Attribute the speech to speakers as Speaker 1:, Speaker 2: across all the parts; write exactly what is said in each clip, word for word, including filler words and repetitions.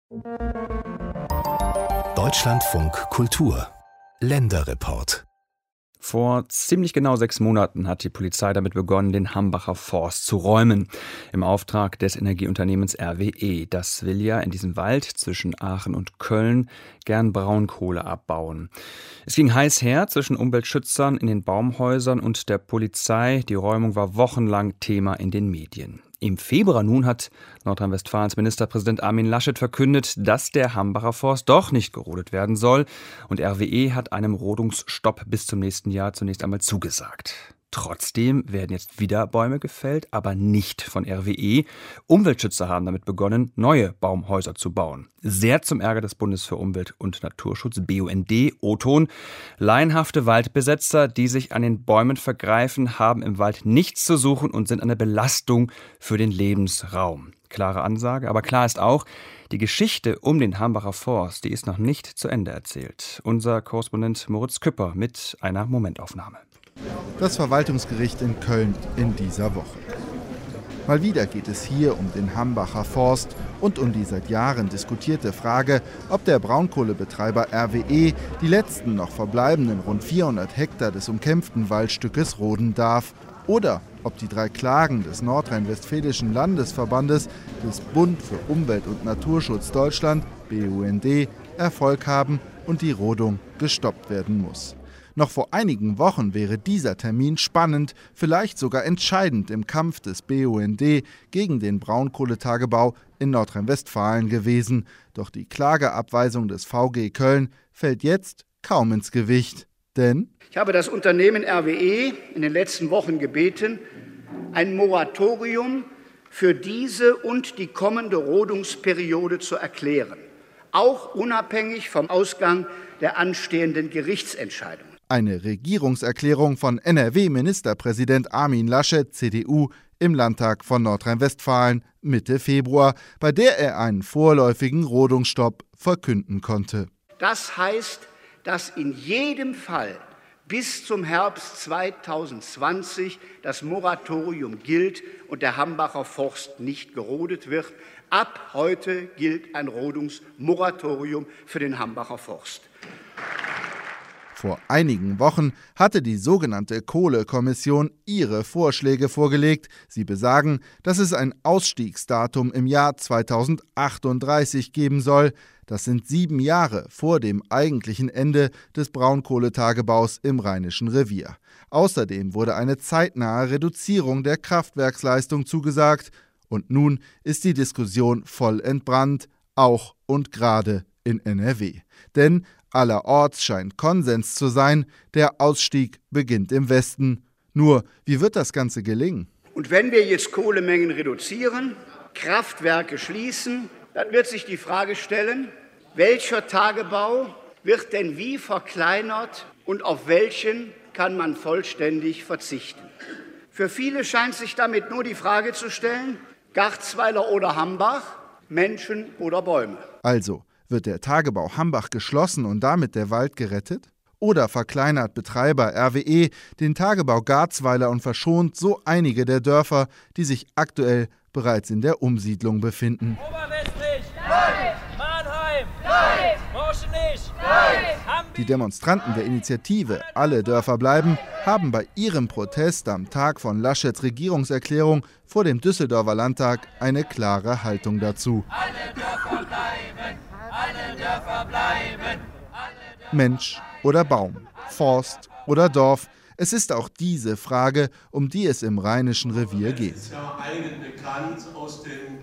Speaker 1: Deutschlandfunk Kultur Länderreport.
Speaker 2: Vor ziemlich genau sechs Monaten hat die Polizei damit begonnen, den Hambacher Forst zu räumen. Im Auftrag des Energieunternehmens R W E. Das will ja in diesem Wald zwischen Aachen und Köln gern Braunkohle abbauen. Es ging heiß her zwischen Umweltschützern in den Baumhäusern und der Polizei. Die Räumung war wochenlang Thema in den Medien. Im Februar nun hat Nordrhein-Westfalens Ministerpräsident Armin Laschet verkündet, dass der Hambacher Forst doch nicht gerodet werden soll. Und R W E hat einem Rodungsstopp bis zum nächsten Jahr zunächst einmal zugesagt. Trotzdem werden jetzt wieder Bäume gefällt, aber nicht von R W E. Umweltschützer haben damit begonnen, neue Baumhäuser zu bauen. Sehr zum Ärger des Bundes für Umwelt und Naturschutz, B U N D, O-Ton. Laienhafte Waldbesetzer, die sich an den Bäumen vergreifen, haben im Wald nichts zu suchen und sind eine Belastung für den Lebensraum. Klare Ansage, aber klar ist auch, die Geschichte um den Hambacher Forst, die ist noch nicht zu Ende erzählt. Unser Korrespondent Moritz Küpper mit einer Momentaufnahme.
Speaker 3: Das Verwaltungsgericht in Köln in dieser Woche. Mal wieder geht es hier um den Hambacher Forst und um die seit Jahren diskutierte Frage, ob der Braunkohlebetreiber R W E die letzten noch verbleibenden rund vierhundert Hektar des umkämpften Waldstückes roden darf oder ob die drei Klagen des Nordrhein-Westfälischen Landesverbandes des Bund für Umwelt und Naturschutz Deutschland, B U N D, Erfolg haben und die Rodung gestoppt werden muss. Noch vor einigen Wochen wäre dieser Termin spannend, vielleicht sogar entscheidend im Kampf des B U N D gegen den Braunkohletagebau in Nordrhein-Westfalen gewesen. Doch die Klageabweisung des V G Köln fällt jetzt kaum ins Gewicht. Denn
Speaker 4: ich habe das Unternehmen R W E in den letzten Wochen gebeten, ein Moratorium für diese und die kommende Rodungsperiode zu erklären, auch unabhängig vom Ausgang der anstehenden Gerichtsentscheidung.
Speaker 3: Eine Regierungserklärung von N R W-Ministerpräsident Armin Laschet, C D U, im Landtag von Nordrhein-Westfalen Mitte Februar, bei der er einen vorläufigen Rodungsstopp verkünden konnte.
Speaker 4: Das heißt, dass in jedem Fall bis zum Herbst zweitausendzwanzig das Moratorium gilt und der Hambacher Forst nicht gerodet wird. Ab heute gilt ein Rodungsmoratorium für den Hambacher Forst.
Speaker 3: Vor einigen Wochen hatte die sogenannte Kohlekommission ihre Vorschläge vorgelegt. Sie besagen, dass es ein Ausstiegsdatum im Jahr zweitausendachtunddreißig geben soll. Das sind sieben Jahre vor dem eigentlichen Ende des Braunkohletagebaus im Rheinischen Revier. Außerdem wurde eine zeitnahe Reduzierung der Kraftwerksleistung zugesagt. Und nun ist die Diskussion voll entbrannt, auch und gerade in N R W. Denn allerorts scheint Konsens zu sein, der Ausstieg beginnt im Westen. Nur, wie wird das Ganze gelingen?
Speaker 4: Und wenn wir jetzt Kohlemengen reduzieren, Kraftwerke schließen, dann wird sich die Frage stellen, welcher Tagebau wird denn wie verkleinert und auf welchen kann man vollständig verzichten? Für viele scheint sich damit nur die Frage zu stellen, Garzweiler oder Hambach, Menschen oder Bäume.
Speaker 3: Also, wird der Tagebau Hambach geschlossen und damit der Wald gerettet? Oder verkleinert Betreiber R W E den Tagebau Garzweiler und verschont so einige der Dörfer, die sich aktuell bereits in der Umsiedlung befinden?
Speaker 5: Oberwestrich, nein! Mannheim, nein! Morschenich, nein!
Speaker 3: Die Demonstranten der Initiative Alle Dörfer bleiben haben bei ihrem Protest am Tag von Laschets Regierungserklärung vor dem Düsseldorfer Landtag eine klare Haltung dazu.
Speaker 5: Alle Dörfer bleiben! Alle Dörfer bleiben!
Speaker 3: Mensch oder Baum, Forst oder Dorf. Es ist auch diese Frage, um die es im Rheinischen Revier geht.
Speaker 6: Es ist ja allen bekannt aus dem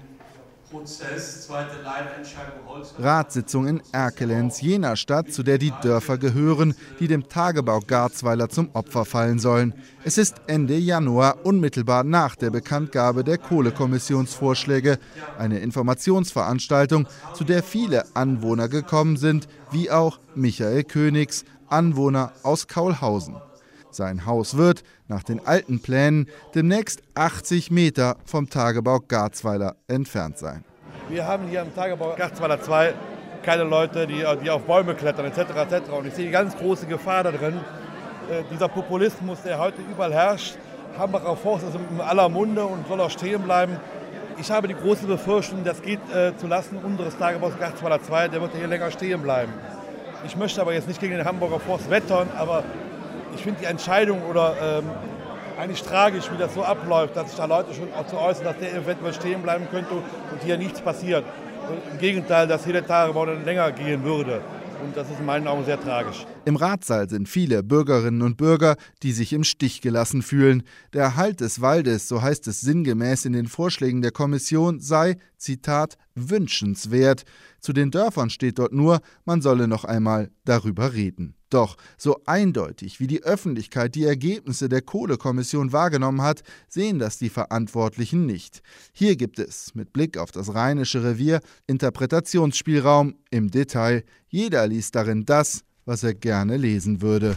Speaker 6: Prozess, zweite Leitentscheidung Holz.
Speaker 3: Ratssitzung in Erkelenz, jener Stadt, zu der die Dörfer gehören, die dem Tagebau Garzweiler zum Opfer fallen sollen. Es ist Ende Januar, unmittelbar nach der Bekanntgabe der Kohlekommissionsvorschläge. Eine Informationsveranstaltung, zu der viele Anwohner gekommen sind, wie auch Michael Königs, Anwohner aus Kaulhausen. Sein Haus wird, nach den alten Plänen, demnächst achtzig Meter vom Tagebau Garzweiler entfernt sein.
Speaker 7: Wir haben hier am Tagebau Garzweiler zwei keine Leute, die, die auf Bäume klettern et cetera et cetera. Und ich sehe die ganz große Gefahr da drin. Äh, dieser Populismus, der heute überall herrscht. Hambacher Forst ist in aller Munde und soll auch stehen bleiben. Ich habe die große Befürchtung, das geht äh, zulasten unseres Tagebaus Garzweiler zwei, der wird hier länger stehen bleiben. Ich möchte aber jetzt nicht gegen den Hamburger Forst wettern, aber ich finde die Entscheidung oder ähm, eigentlich tragisch, wie das so abläuft, dass sich da Leute schon auch zu äußern, dass der eventuell stehen bleiben könnte und hier nichts passiert. Und im Gegenteil, dass hier der Tagebau dann länger gehen würde. Und das ist in meinen Augen sehr tragisch.
Speaker 3: Im Ratssaal sind viele Bürgerinnen und Bürger, die sich im Stich gelassen fühlen. Der Erhalt des Waldes, so heißt es sinngemäß in den Vorschlägen der Kommission, sei, Zitat, wünschenswert. Zu den Dörfern steht dort nur, man solle noch einmal darüber reden. Doch so eindeutig, wie die Öffentlichkeit die Ergebnisse der Kohlekommission wahrgenommen hat, sehen das die Verantwortlichen nicht. Hier gibt es, mit Blick auf das Rheinische Revier, Interpretationsspielraum im Detail. Jeder liest darin das, was er gerne lesen würde.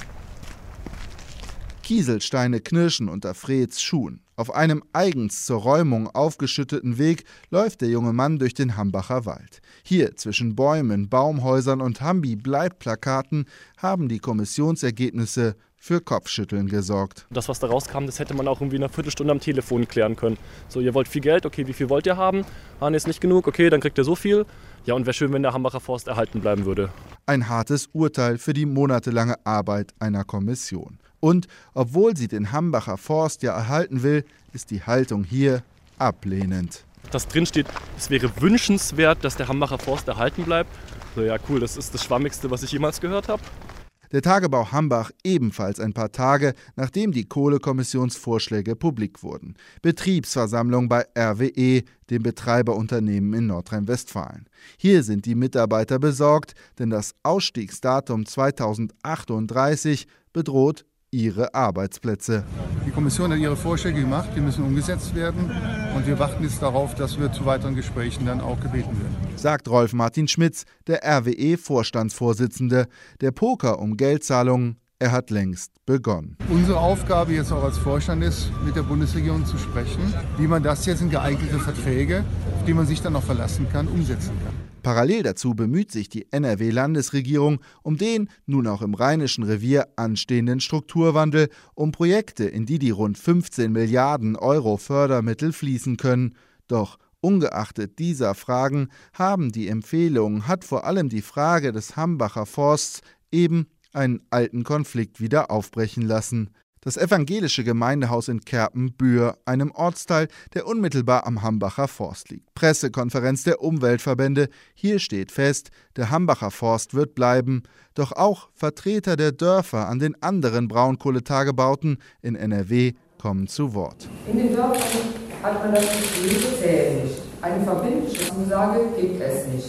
Speaker 3: Kieselsteine knirschen unter Freds Schuhen. Auf einem eigens zur Räumung aufgeschütteten Weg läuft der junge Mann durch den Hambacher Wald. Hier zwischen Bäumen, Baumhäusern und Hambi-Bleib-Plakaten haben die Kommissionsergebnisse für Kopfschütteln gesorgt.
Speaker 8: Das, was da rauskam, das hätte man auch irgendwie in einer Viertelstunde am Telefon klären können. So, ihr wollt viel Geld, okay, wie viel wollt ihr haben? Hahn ist nicht genug, okay, dann kriegt ihr so viel. Ja, und wäre schön, wenn der Hambacher Forst erhalten bleiben würde.
Speaker 3: Ein hartes Urteil für die monatelange Arbeit einer Kommission. Und obwohl sie den Hambacher Forst ja erhalten will, ist die Haltung hier ablehnend.
Speaker 8: Dass drin steht, es wäre wünschenswert, dass der Hambacher Forst erhalten bleibt. So, ja, cool, das ist das Schwammigste, was ich jemals gehört habe.
Speaker 3: Der Tagebau Hambach ebenfalls ein paar Tage, nachdem die Kohlekommissionsvorschläge publik wurden. Betriebsversammlung bei R W E, dem Betreiberunternehmen in Nordrhein-Westfalen. Hier sind die Mitarbeiter besorgt, denn das Ausstiegsdatum zweitausendachtunddreißig bedroht ihre Arbeitsplätze.
Speaker 9: Die Kommission hat ihre Vorschläge gemacht, die müssen umgesetzt werden und wir warten jetzt darauf, dass wir zu weiteren Gesprächen dann auch gebeten werden.
Speaker 3: Sagt Rolf Martin Schmitz, der R W E-Vorstandsvorsitzende. Der Poker um Geldzahlungen, er hat längst begonnen.
Speaker 9: Unsere Aufgabe jetzt auch als Vorstand ist, mit der Bundesregierung zu sprechen, wie man das jetzt in geeignete Verträge, auf die man sich dann noch verlassen kann, umsetzen kann.
Speaker 3: Parallel dazu bemüht sich die N R W-Landesregierung um den nun auch im Rheinischen Revier anstehenden Strukturwandel, um Projekte, in die die rund fünfzehn Milliarden Euro Fördermittel fließen können. Doch ungeachtet dieser Fragen haben die Empfehlungen, hat vor allem die Frage des Hambacher Forsts eben einen alten Konflikt wieder aufbrechen lassen. Das evangelische Gemeindehaus in Kerpen-Bühr, einem Ortsteil, der unmittelbar am Hambacher Forst liegt. Pressekonferenz der Umweltverbände. Hier steht fest, der Hambacher Forst wird bleiben. Doch auch Vertreter der Dörfer an den anderen Braunkohletagebauten in N R W kommen zu Wort.
Speaker 10: In den Dörfern hat man das Gefühl, wir zählen nicht. Eine verbindliche Zusage gibt es nicht.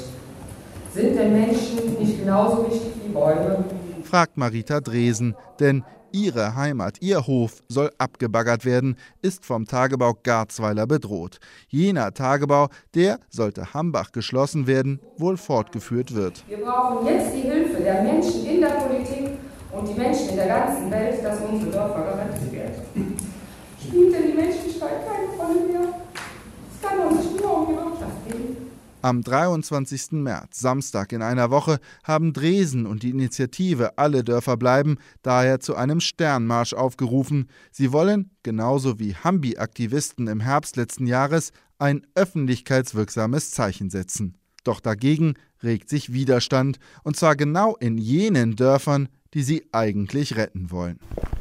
Speaker 10: Sind denn Menschen nicht genauso wichtig wie Bäume?
Speaker 3: Fragt Marita Dresen, denn ihre Heimat, ihr Hof soll abgebaggert werden, ist vom Tagebau Garzweiler bedroht. Jener Tagebau, der, sollte Hambach geschlossen werden, wohl fortgeführt wird.
Speaker 10: Wir brauchen jetzt die Hilfe der Menschen in der Politik und die Menschen in der ganzen Welt, dass unsere Dörfer gerettet werden. Spielt denn die Menschlichkeit keine Rolle mehr? Es kann doch nicht nur um die Wirtschaft gehen.
Speaker 3: Am dreiundzwanzigsten März, Samstag in einer Woche, haben Dresen und die Initiative Alle Dörfer bleiben daher zu einem Sternmarsch aufgerufen. Sie wollen, genauso wie Hambi-Aktivisten im Herbst letzten Jahres, ein öffentlichkeitswirksames Zeichen setzen. Doch dagegen regt sich Widerstand, und zwar genau in jenen Dörfern, die sie eigentlich retten wollen.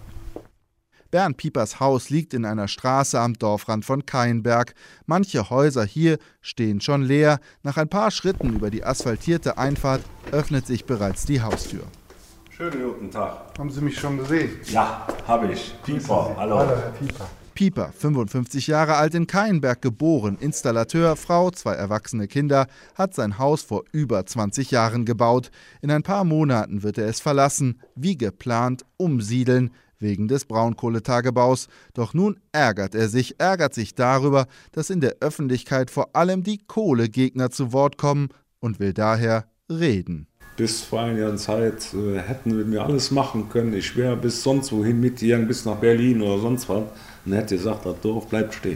Speaker 3: Bernd Piepers Haus liegt in einer Straße am Dorfrand von Kainberg. Manche Häuser hier stehen schon leer. Nach ein paar Schritten über die asphaltierte Einfahrt öffnet sich bereits die Haustür.
Speaker 11: Schönen guten Tag.
Speaker 9: Haben Sie mich schon gesehen?
Speaker 11: Ja, habe ich. Pieper, hallo.
Speaker 9: Hallo, Herr Pieper.
Speaker 3: Pieper, fünfundfünfzig Jahre alt, in Kainberg geboren, Installateur, Frau, zwei erwachsene Kinder, hat sein Haus vor über zwanzig Jahren gebaut. In ein paar Monaten wird er es verlassen, wie geplant umsiedeln, wegen des Braunkohletagebaus. Doch nun ärgert er sich, ärgert sich darüber, dass in der Öffentlichkeit vor allem die Kohlegegner zu Wort kommen und will daher reden.
Speaker 11: Bis vor einiger Zeit äh, hätten wir mir alles machen können. Ich wäre bis sonst wohin mitgegangen, bis nach Berlin oder sonst was. Und hätte gesagt, das Dorf bleibt stehen.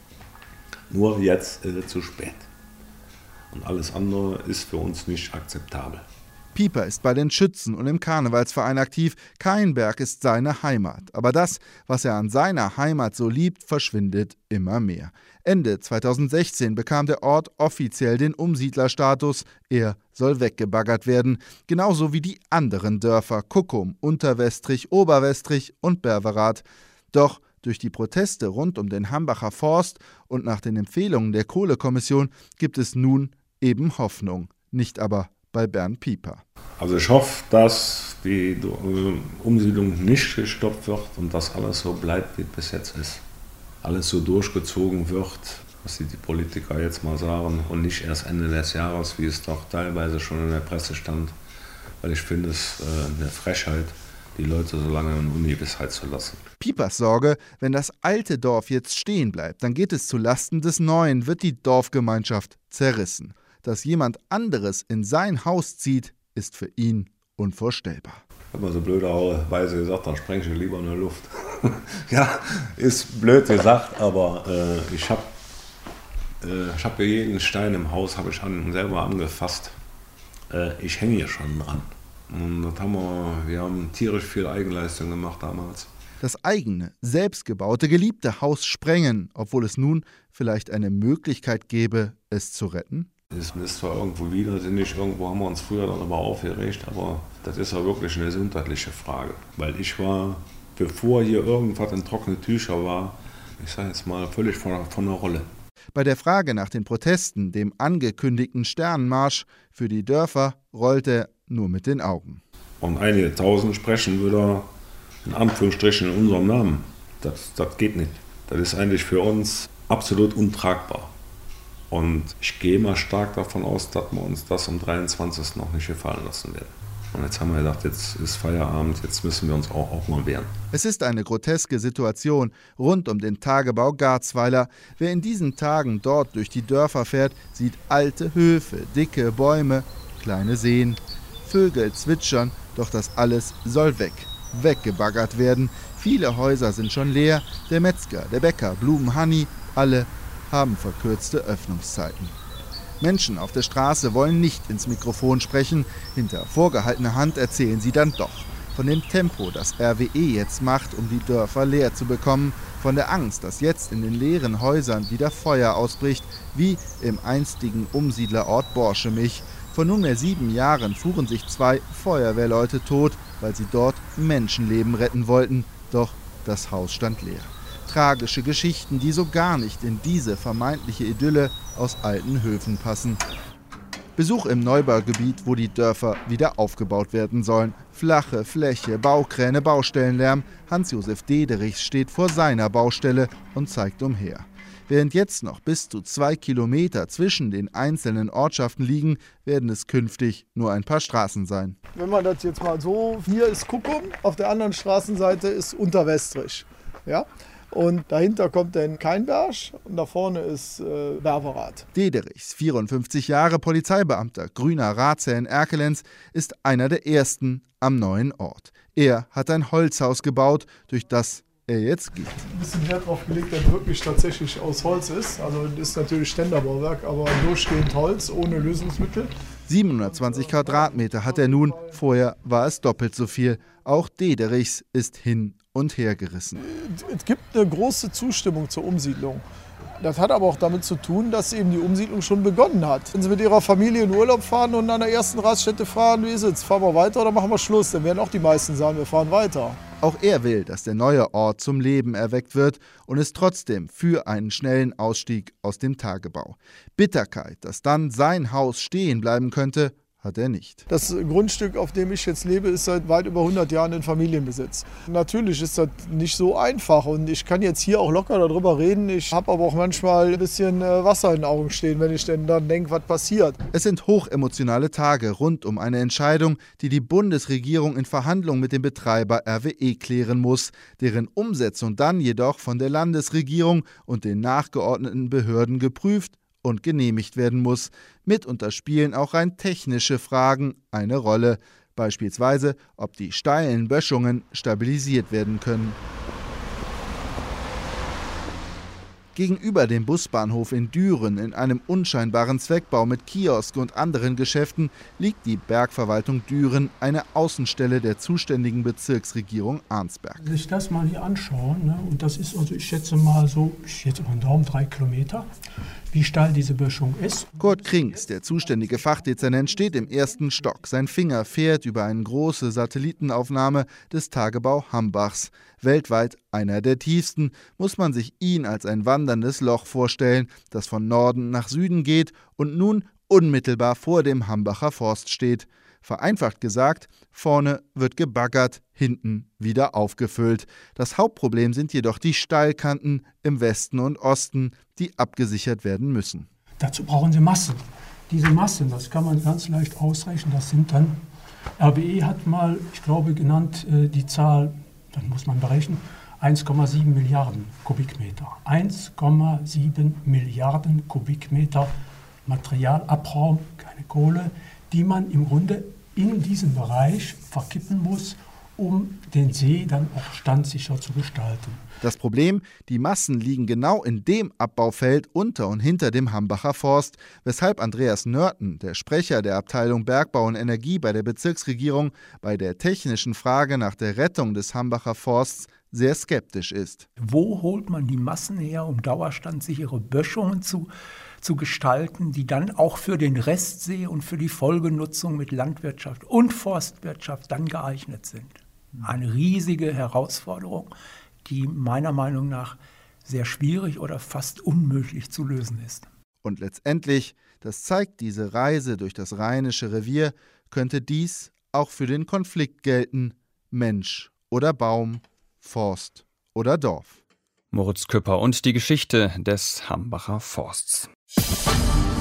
Speaker 11: Nur jetzt äh, zu spät. Und alles andere ist für uns nicht akzeptabel.
Speaker 3: Pieper ist bei den Schützen und im Karnevalsverein aktiv. Kein Berg ist seine Heimat. Aber das, was er an seiner Heimat so liebt, verschwindet immer mehr. Ende zweitausendsechzehn bekam der Ort offiziell den Umsiedlerstatus. Er soll weggebaggert werden. Genauso wie die anderen Dörfer Kuckum, Unterwestrich, Oberwestrich und Berwerath. Doch durch die Proteste rund um den Hambacher Forst und nach den Empfehlungen der Kohlekommission gibt es nun eben Hoffnung. Nicht aber bei Bernd Pieper.
Speaker 11: Also ich hoffe, dass die Umsiedlung nicht gestoppt wird und dass alles so bleibt, wie es bis jetzt ist. Alles so durchgezogen wird, was die Politiker jetzt mal sagen, und nicht erst Ende des Jahres, wie es doch teilweise schon in der Presse stand. Weil ich finde es äh, eine Frechheit, die Leute so lange in Ungewissheit zu lassen.
Speaker 3: Piepers Sorge, wenn das alte Dorf jetzt stehen bleibt, dann geht es zu Lasten des Neuen, wird die Dorfgemeinschaft zerrissen. Dass jemand anderes in sein Haus zieht, ist für ihn unvorstellbar.
Speaker 11: Ich habe mal so blöderweise gesagt, dann spreng ich lieber in der Luft. Ja, ist blöd gesagt, aber äh, ich habe äh, ich hab jeden Stein im Haus habe ich an, selber angefasst. Äh, ich hänge hier schon dran. Und das haben wir, wir haben tierisch viel Eigenleistung gemacht damals.
Speaker 3: Das eigene, selbstgebaute, geliebte Haus sprengen, obwohl es nun vielleicht eine Möglichkeit gäbe, es zu retten?
Speaker 11: Es ist zwar irgendwo widersinnig, irgendwo haben wir uns früher darüber aufgeregt, aber das ist ja wirklich eine gesundheitliche Frage. Weil ich war, bevor hier irgendwas in trockene Tücher war, ich sage jetzt mal, völlig von, von der Rolle.
Speaker 3: Bei der Frage nach den Protesten, dem angekündigten Sternenmarsch für die Dörfer, rollte er nur mit den Augen.
Speaker 11: Und einige Tausend sprechen wieder in Anführungsstrichen in unserem Namen. Das, das geht nicht. Das ist eigentlich für uns absolut untragbar. Und ich gehe mal stark davon aus, dass wir uns das am dreiundzwanzigsten noch nicht gefallen lassen werden. Und jetzt haben wir gedacht, jetzt ist Feierabend, jetzt müssen wir uns auch, auch mal wehren.
Speaker 3: Es ist eine groteske Situation rund um den Tagebau Garzweiler. Wer in diesen Tagen dort durch die Dörfer fährt, sieht alte Höfe, dicke Bäume, kleine Seen, Vögel zwitschern, doch das alles soll weg, weggebaggert werden. Viele Häuser sind schon leer, der Metzger, der Bäcker, Blumen, Hanni, alle haben verkürzte Öffnungszeiten. Menschen auf der Straße wollen nicht ins Mikrofon sprechen, hinter vorgehaltener Hand erzählen sie dann doch von dem Tempo, das R W E jetzt macht, um die Dörfer leer zu bekommen, von der Angst, dass jetzt in den leeren Häusern wieder Feuer ausbricht, wie im einstigen Umsiedlerort Borschemich. Vor nunmehr sieben Jahren fuhren sich zwei Feuerwehrleute tot, weil sie dort Menschenleben retten wollten, doch das Haus stand leer. Tragische Geschichten, die so gar nicht in diese vermeintliche Idylle aus alten Höfen passen. Besuch im Neubaugebiet, wo die Dörfer wieder aufgebaut werden sollen. Flache Fläche, Baukräne, Baustellenlärm. Hans-Josef Dederichs steht vor seiner Baustelle und zeigt umher. Während jetzt noch bis zu zwei Kilometer zwischen den einzelnen Ortschaften liegen, werden es künftig nur ein paar Straßen sein.
Speaker 12: Wenn man das jetzt mal so, hier ist Kuckum, auf der anderen Straßenseite ist Unterwestrich. Ja? Und dahinter kommt dann Keinberg und da vorne ist äh, Berwerath.
Speaker 3: Dederichs, vierundfünfzig Jahre Polizeibeamter, grüner Ratsherr in Erkelenz, ist einer der ersten am neuen Ort. Er hat ein Holzhaus gebaut, durch das er jetzt geht.
Speaker 12: Ein bisschen Wert drauf gelegt, dass wirklich tatsächlich aus Holz ist. Also das ist natürlich Ständerbauwerk, aber durchgehend Holz, ohne Lösungsmittel.
Speaker 3: siebenhundertzwanzig Quadratmeter hat er nun, vorher war es doppelt so viel. Auch Dederichs ist hin und her gerissen.
Speaker 12: Es gibt eine große Zustimmung zur Umsiedlung. Das hat aber auch damit zu tun, dass eben die Umsiedlung schon begonnen hat. Wenn Sie mit Ihrer Familie in Urlaub fahren und an der ersten Raststätte fahren, wie ist es? Fahren wir weiter oder machen wir Schluss? Dann werden auch die meisten sagen, wir fahren weiter.
Speaker 3: Auch er will, dass der neue Ort zum Leben erweckt wird und ist trotzdem für einen schnellen Ausstieg aus dem Tagebau. Bitterkeit, dass dann sein Haus stehen bleiben könnte, hat er nicht.
Speaker 12: Das Grundstück, auf dem ich jetzt lebe, ist seit weit über hundert Jahren in Familienbesitz. Natürlich ist das nicht so einfach und ich kann jetzt hier auch locker darüber reden. Ich habe aber auch manchmal ein bisschen Wasser in den Augen stehen, wenn ich denn dann denke, was passiert.
Speaker 3: Es sind hochemotionale Tage rund um eine Entscheidung, die die Bundesregierung in Verhandlungen mit dem Betreiber R W E klären muss, deren Umsetzung dann jedoch von der Landesregierung und den nachgeordneten Behörden geprüft und genehmigt werden muss. Mitunter spielen auch rein technische Fragen eine Rolle, beispielsweise ob die steilen Böschungen stabilisiert werden können. Gegenüber dem Busbahnhof in Düren, in einem unscheinbaren Zweckbau mit Kiosk und anderen Geschäften, liegt die Bergverwaltung Düren, eine Außenstelle der zuständigen Bezirksregierung Arnsberg.
Speaker 13: Wenn ich das mal hier anschaue, ne, und das ist also, ich schätze mal so, ich schätze mal einen Daumen, drei Kilometer, wie steil diese Böschung ist.
Speaker 3: Kurt Krings, der zuständige Fachdezernent, steht im ersten Stock. Sein Finger fährt über eine große Satellitenaufnahme des Tagebau Hambachs. Weltweit einer der tiefsten, muss man sich ihn als ein wanderndes Loch vorstellen, das von Norden nach Süden geht und nun unmittelbar vor dem Hambacher Forst steht. Vereinfacht gesagt, vorne wird gebaggert, hinten wieder aufgefüllt. Das Hauptproblem sind jedoch die Steilkanten im Westen und Osten, die abgesichert werden müssen.
Speaker 13: Dazu brauchen Sie Massen. Diese Massen, das kann man ganz leicht ausrechnen, das sind dann, R W E hat mal, ich glaube, genannt, die Zahl, dann muss man berechnen, eins Komma sieben Milliarden Kubikmeter. eins Komma sieben Milliarden Kubikmeter Materialabraum, keine Kohle, die man im Grunde in diesem Bereich verkippen muss, um den See dann auch standsicher zu gestalten.
Speaker 3: Das Problem, die Massen liegen genau in dem Abbaufeld unter und hinter dem Hambacher Forst, weshalb Andreas Nörten, der Sprecher der Abteilung Bergbau und Energie bei der Bezirksregierung, bei der technischen Frage nach der Rettung des Hambacher Forsts sehr skeptisch ist.
Speaker 14: Wo holt man die Massen her, um dauerstandsichere Böschungen zu zu gestalten, die dann auch für den Restsee und für die Folgenutzung mit Landwirtschaft und Forstwirtschaft dann geeignet sind? Eine riesige Herausforderung, die meiner Meinung nach sehr schwierig oder fast unmöglich zu lösen ist.
Speaker 3: Und letztendlich, das zeigt diese Reise durch das Rheinische Revier, könnte dies auch für den Konflikt gelten: Mensch oder Baum, Forst oder Dorf.
Speaker 2: Moritz Küpper und die Geschichte des Hambacher Forsts.